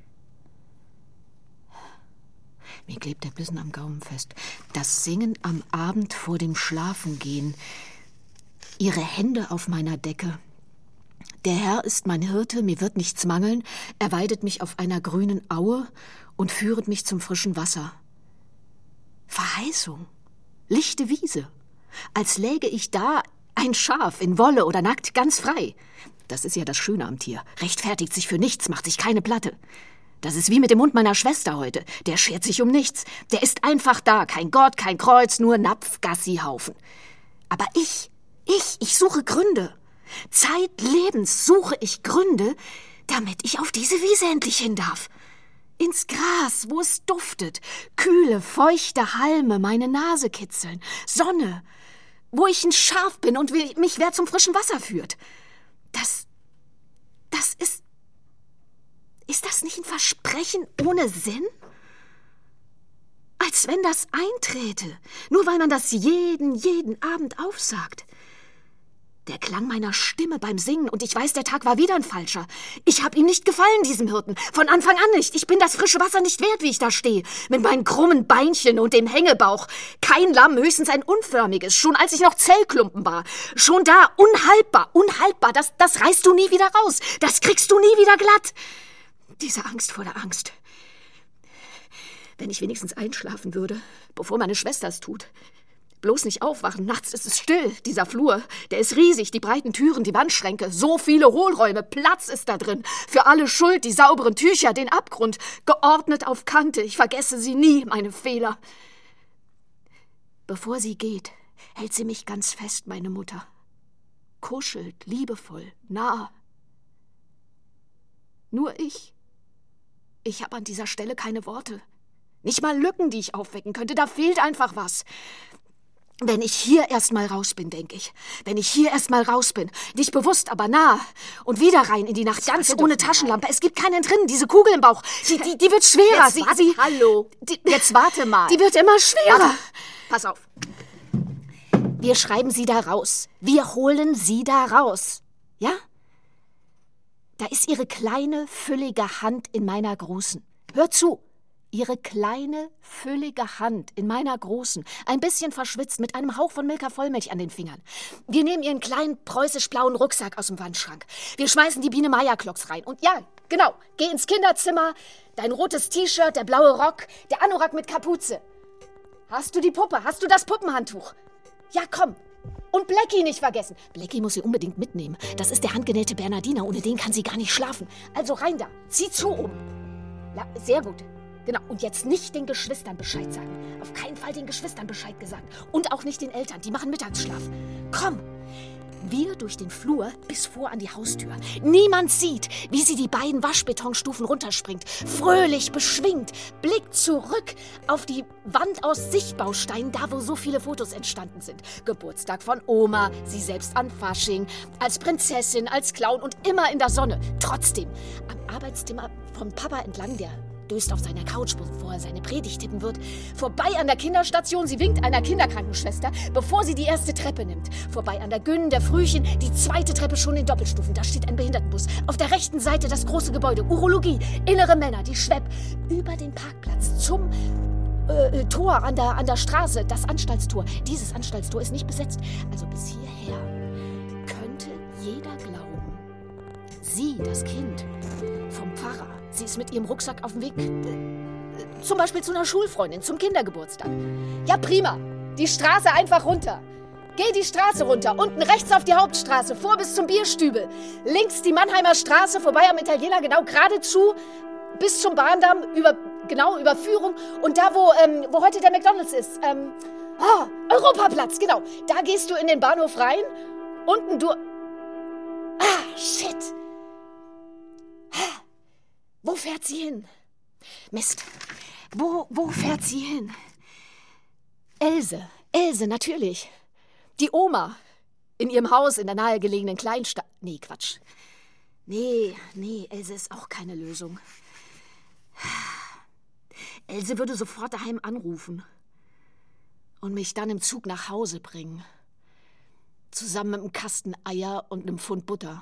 Mir klebt der Bissen am Gaumen fest. Das Singen am Abend vor dem Schlafengehen. Ihre Hände auf meiner Decke. Der Herr ist mein Hirte, mir wird nichts mangeln. Er weidet mich auf einer grünen Aue und führet mich zum frischen Wasser. Verheißung, lichte Wiese. Als läge ich da, ein Schaf in Wolle oder nackt, ganz frei. Das ist ja das Schöne am Tier. Rechtfertigt sich für nichts, macht sich keine Platte. Das ist wie mit dem Mund meiner Schwester heute. Der schert sich um nichts. Der ist einfach da. Kein Gott, kein Kreuz, nur Napf, Gassihaufen. Aber ich... Ich, ich suche Gründe. Zeitlebens suche ich Gründe, damit ich auf diese Wiese endlich hin darf. Ins Gras, wo es duftet. Kühle, feuchte Halme meine Nase kitzeln. Sonne, wo ich ein Schaf bin und mich wer zum frischen Wasser führt. Das, das ist... Ist das nicht ein Versprechen ohne Sinn? Als als wenn das einträte, nur weil man das jeden, jeden Abend aufsagt. Der Klang meiner Stimme beim Singen, und ich weiß, der Tag war wieder ein falscher. Ich hab ihm nicht gefallen, diesem Hirten. Von Anfang an nicht. Ich bin das frische Wasser nicht wert, wie ich da stehe. Mit meinen krummen Beinchen und dem Hängebauch. Kein Lamm, höchstens ein unförmiges. Schon als ich noch Zellklumpen war. Schon da, unhaltbar, unhaltbar. Das, das reißt du nie wieder raus. Das kriegst du nie wieder glatt. Diese Angst vor der Angst. Wenn ich wenigstens einschlafen würde, bevor meine Schwester es tut. Bloß nicht aufwachen. Nachts ist es still. Dieser Flur, der ist riesig. Die breiten Türen, die Wandschränke. So viele Hohlräume. Platz ist da drin. Für alle Schuld, die sauberen Tücher, den Abgrund. Geordnet auf Kante. Ich vergesse sie nie, meine Fehler. Bevor sie geht, hält sie mich ganz fest, meine Mutter. Kuschelt, liebevoll, nah. Nur ich. Ich habe an dieser Stelle keine Worte. Nicht mal Lücken, die ich aufwecken könnte. Da fehlt einfach was. Wenn ich hier erst mal raus bin, denke ich. Wenn ich hier erst mal raus bin. Nicht bewusst, aber nah. Und wieder rein in die Nacht, ganz ohne Taschenlampe. Es gibt keinen drinnen. Diese Kugel im Bauch, die, die, die wird schwerer. Jetzt sie, warte, sie, hallo. Die, Jetzt warte mal. Die wird immer schwerer. Warte. Pass auf. Wir schreiben sie da raus. Wir holen sie da raus. Ja? Da ist ihre kleine, füllige Hand in meiner großen. Hör zu. Ihre kleine, füllige Hand in meiner großen, ein bisschen verschwitzt, mit einem Hauch von Milka Vollmilch an den Fingern. Wir nehmen ihren kleinen preußisch-blauen Rucksack aus dem Wandschrank. Wir schmeißen die Biene Meier-Klocks rein. Und ja, genau, geh ins Kinderzimmer, dein rotes T-Shirt, der blaue Rock, der Anorak mit Kapuze. Hast du die Puppe? Hast du das Puppenhandtuch? Ja, komm. Und Blackie nicht vergessen. Blackie muss sie unbedingt mitnehmen. Das ist der handgenähte Bernardiner, ohne den kann sie gar nicht schlafen. Also rein da, zieh zu um. Ja, sehr gut. Genau, und jetzt nicht den Geschwistern Bescheid sagen. Auf keinen Fall den Geschwistern Bescheid gesagt. Und auch nicht den Eltern, die machen Mittagsschlaf. Komm, wir durch den Flur bis vor an die Haustür. Niemand sieht, wie sie die beiden Waschbetonstufen runterspringt. Fröhlich, beschwingt, blickt zurück auf die Wand aus Sichtbausteinen, da wo so viele Fotos entstanden sind. Geburtstag von Oma, sie selbst an Fasching, als Prinzessin, als Clown und immer in der Sonne. Trotzdem, am Arbeitszimmer von Papa entlang, der döst auf seiner Couch, bevor er seine Predigt tippen wird. Vorbei an der Kinderstation, sie winkt einer Kinderkrankenschwester, bevor sie die erste Treppe nimmt. Vorbei an der Gyn, der Frühchen, die zweite Treppe schon in Doppelstufen. Da steht ein Behindertenbus. Auf der rechten Seite das große Gebäude, Urologie, innere Männer, die Schwepp. Über den Parkplatz zum äh, Tor an der, an der Straße, das Anstaltstor. Dieses Anstaltstor ist nicht besetzt. Also bis hierher könnte jeder glauben. Sie, das Kind, vom Pfarrer. Sie ist mit ihrem Rucksack auf dem Weg, äh, zum Beispiel zu einer Schulfreundin, zum Kindergeburtstag. Ja, prima. Die Straße einfach runter. Geh die Straße runter. Unten rechts auf die Hauptstraße, vor bis zum Bierstübel. Links die Mannheimer Straße, vorbei am Italiener, genau geradezu, bis zum Bahndamm, über, genau, Überführung. Und da, wo, ähm, wo heute der McDonald's ist, ähm, oh, Europaplatz, genau. Da gehst du in den Bahnhof rein. Unten du... Ah, shit. Wo fährt sie hin? Mist. Wo, wo fährt sie hin? Else. Else, natürlich. Die Oma. In ihrem Haus in der nahegelegenen Kleinstadt. Nee, Quatsch. Nee, nee, Else ist auch keine Lösung. Else würde sofort daheim anrufen. Und mich dann im Zug nach Hause bringen. Zusammen mit einem Kasten Eier und einem Pfund Butter.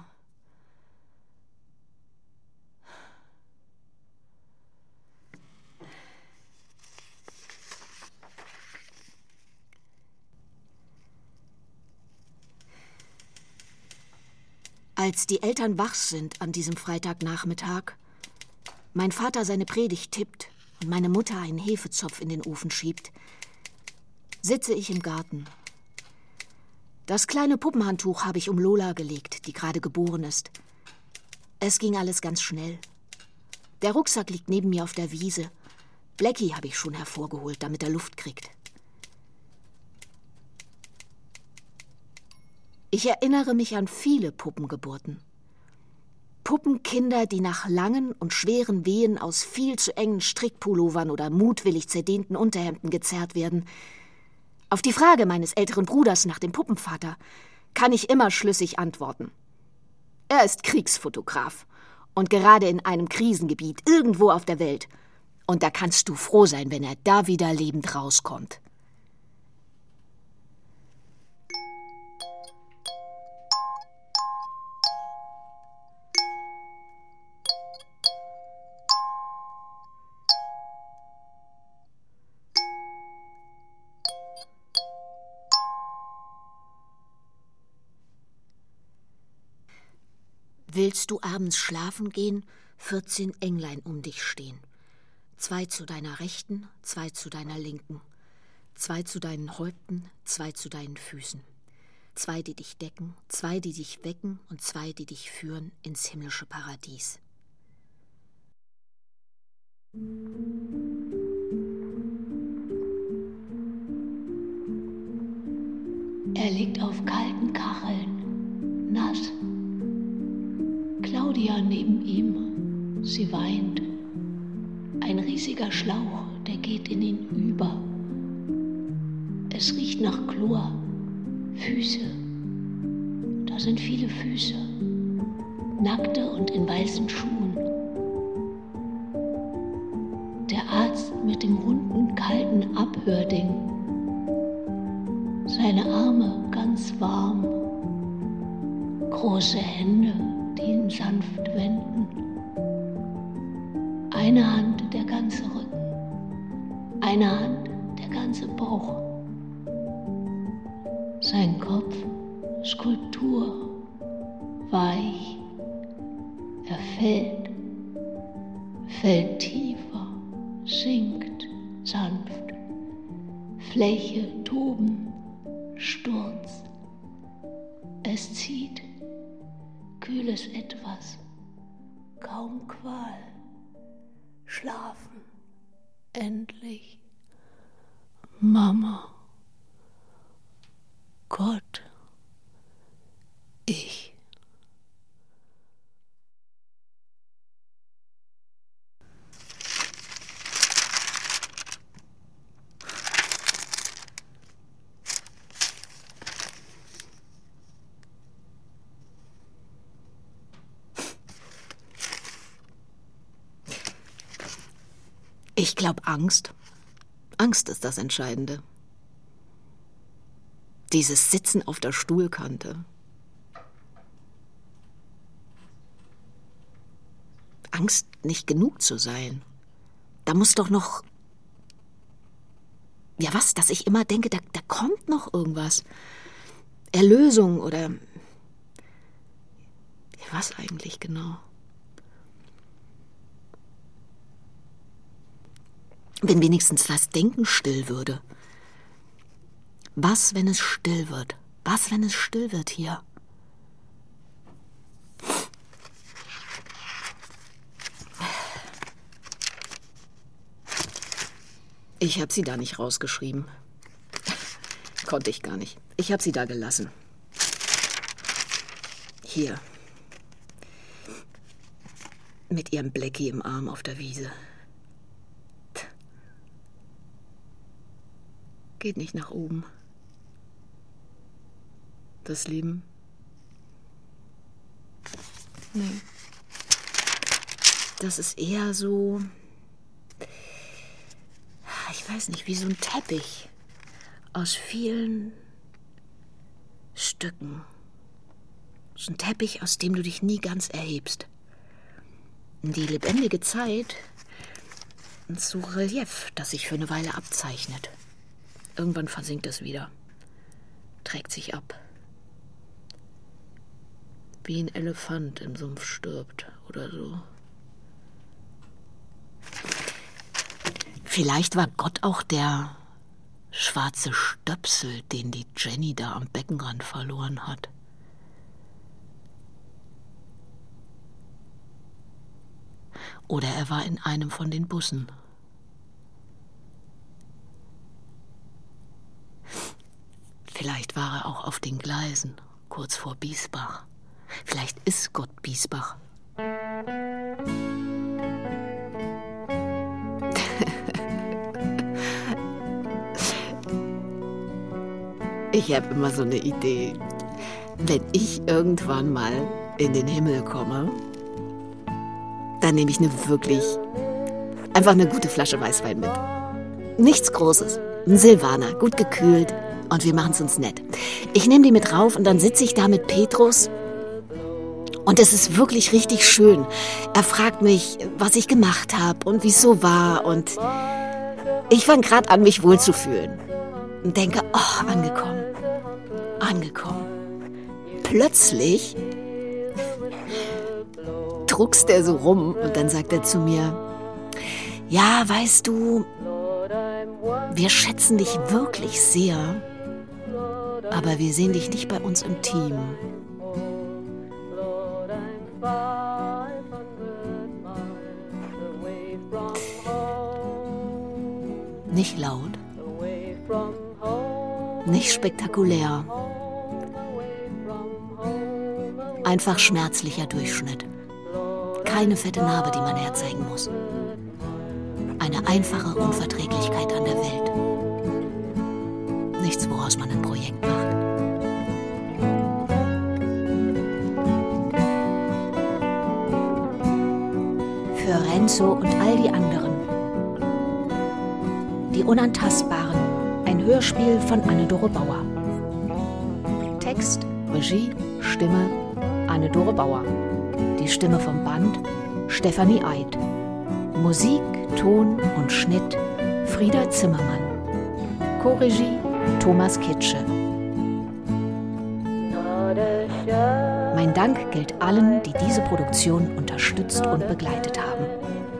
Als die Eltern wach sind an diesem Freitagnachmittag, mein Vater seine Predigt tippt und meine Mutter einen Hefezopf in den Ofen schiebt, sitze ich im Garten. Das kleine Puppenhandtuch habe ich um Lola gelegt, die gerade geboren ist. Es ging alles ganz schnell. Der Rucksack liegt neben mir auf der Wiese. Blackie habe ich schon hervorgeholt, damit er Luft kriegt. Ich erinnere mich an viele Puppengeburten. Puppenkinder, die nach langen und schweren Wehen aus viel zu engen Strickpullovern oder mutwillig zerdehnten Unterhemden gezerrt werden. Auf die Frage meines älteren Bruders nach dem Puppenvater kann ich immer schlüssig antworten. Er ist Kriegsfotograf und gerade in einem Krisengebiet irgendwo auf der Welt. Und da kannst du froh sein, wenn er da wieder lebend rauskommt. Willst du abends schlafen gehen, vierzehn Englein um dich stehen. Zwei zu deiner Rechten, zwei zu deiner Linken. Zwei zu deinen Häupten, zwei zu deinen Füßen. Zwei, die dich decken, zwei, die dich wecken und zwei, die dich führen ins himmlische Paradies. Er liegt auf kalten Kacheln, nass. Claudia neben ihm, sie weint. Ein riesiger Schlauch, der geht in ihn über. Es riecht nach Chlor, Füße. Da sind viele Füße, nackte und in weißen Schuhen. Der Arzt mit dem runden, kalten Abhörding. Seine Arme ganz warm, große Hände, die ihn sanft wenden. Eine Hand der ganze Rücken, eine Hand der ganze Bauch. Sein Kopf Skulptur, weich. Er fällt, fällt tiefer, sinkt sanft. Fläche toben, Sturz. Es zieht. Kühles Etwas, kaum Qual, schlafen, endlich, Mama, Gott, ich. Ich glaube, Angst. Angst ist das Entscheidende. Dieses Sitzen auf der Stuhlkante. Angst, nicht genug zu sein. Da muss doch noch... Ja, was? Dass ich immer denke, da, da kommt noch irgendwas. Erlösung oder... Was eigentlich genau? Wenn wenigstens das Denken still würde. Was, wenn es still wird? Was, wenn es still wird hier? Ich habe sie da nicht rausgeschrieben. Konnte ich gar nicht. Ich habe sie da gelassen. Hier. Mit ihrem Blackie im Arm auf der Wiese. Geht nicht nach oben. Das Leben? Nee. Das ist eher so... Ich weiß nicht, wie so ein Teppich aus vielen Stücken. So ein Teppich, aus dem du dich nie ganz erhebst. Die lebendige Zeit, ein so Relief, das sich für eine Weile abzeichnet. Irgendwann versinkt es wieder, trägt sich ab. Wie ein Elefant im Sumpf stirbt oder so. Vielleicht war Gott auch der schwarze Stöpsel, den die Jenny da am Beckenrand verloren hat. Oder er war in einem von den Bussen. Vielleicht war er auch auf den Gleisen, kurz vor Biesbach. Vielleicht ist Gott Biesbach. Ich habe immer so eine Idee. Wenn ich irgendwann mal in den Himmel komme, dann nehme ich eine wirklich Einfach eine gute Flasche Weißwein mit. Nichts Großes. Ein Silvaner, gut gekühlt. Und wir machen es uns nett. Ich nehme die mit rauf und dann sitze ich da mit Petrus. Und es ist wirklich richtig schön. Er fragt mich, was ich gemacht habe und wie es so war. Und ich fange gerade an, mich wohlzufühlen. Und denke, oh, angekommen. Angekommen. Plötzlich druckst er so rum und dann sagt er zu mir, ja, weißt du, wir schätzen dich wirklich sehr, aber wir sehen dich nicht bei uns im Team. Nicht laut, nicht spektakulär, einfach schmerzlicher Durchschnitt. Keine fette Narbe, die man herzeigen muss. Eine einfache Unverträglichkeit an der Welt. Nichts, woraus man ein Projekt macht. Für Renzo und all die anderen. Die Unantastbaren. Ein Hörspiel von Anne-Dore Bauer. Text, Regie, Stimme, Anne-Dore Bauer. Die Stimme vom Band, Stefanie Eid. Musik, Ton und Schnitt, Frieda Zimmermann. Co-Regie, Thomas Kitsche. Mein Dank gilt allen, die diese Produktion unterstützt und begleitet haben.